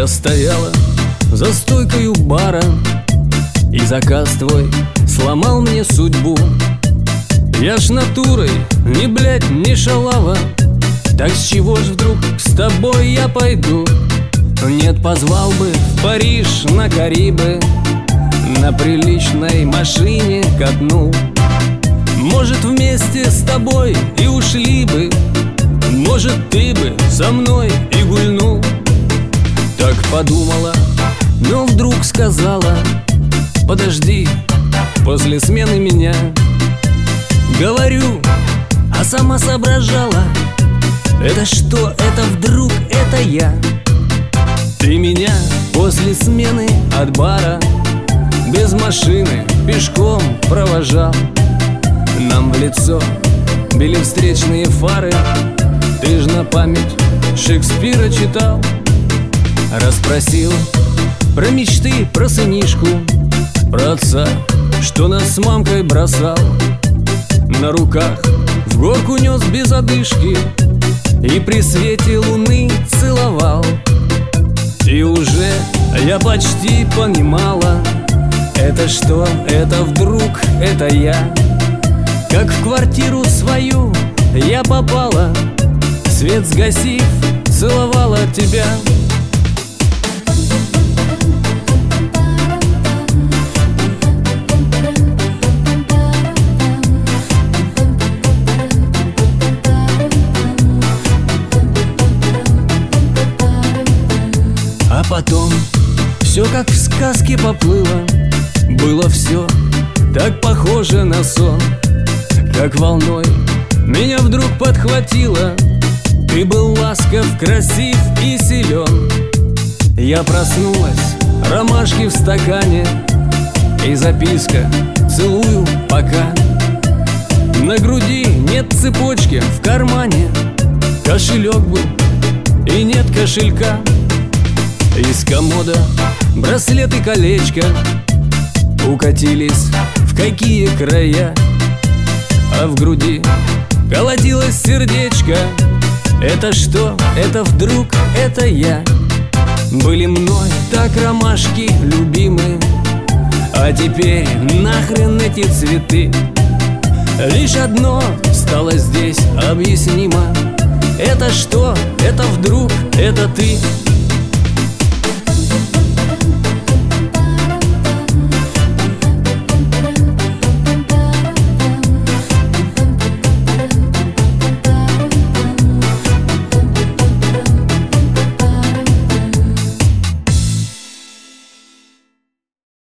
Я стояла за стойкой у бара, и заказ твой сломал мне судьбу. Я ж натурой не блядь, не шалава, так с чего ж вдруг с тобой я пойду? Нет, позвал бы в Париж на Карибы, на приличной машине катнул. Может, вместе с тобой и ушли бы, может, ты бы со мной и гульнул. Так подумала, но вдруг сказала: подожди, после смены меня. Говорю, а сама соображала: это что, это вдруг, это я. Ты меня после смены от бара без машины пешком провожал. Нам в лицо били встречные фары, ты ж на память Шекспира читал. Расспросил про мечты, про сынишку, про отца, что нас с мамкой бросал. На руках в горку нес без одышки и при свете луны целовал. И уже я почти понимала: это что, это вдруг, это я. Как в квартиру свою я попала, свет сгасив, целовала тебя. А потом все как в сказке поплыло. Было все так похоже на сон, как волной меня вдруг подхватило. Ты был ласков, красив и силен. Я проснулась, ромашки в стакане и записка: целую пока. На груди нет цепочки, в кармане кошелек был и нет кошелька. Из комода браслет и колечко укатились в какие края, а в груди колотилось сердечко. Это что, это вдруг, это я. Были мной так ромашки любимы, а теперь нахрен эти цветы. Лишь одно стало здесь объяснимо: это что, это вдруг, это ты.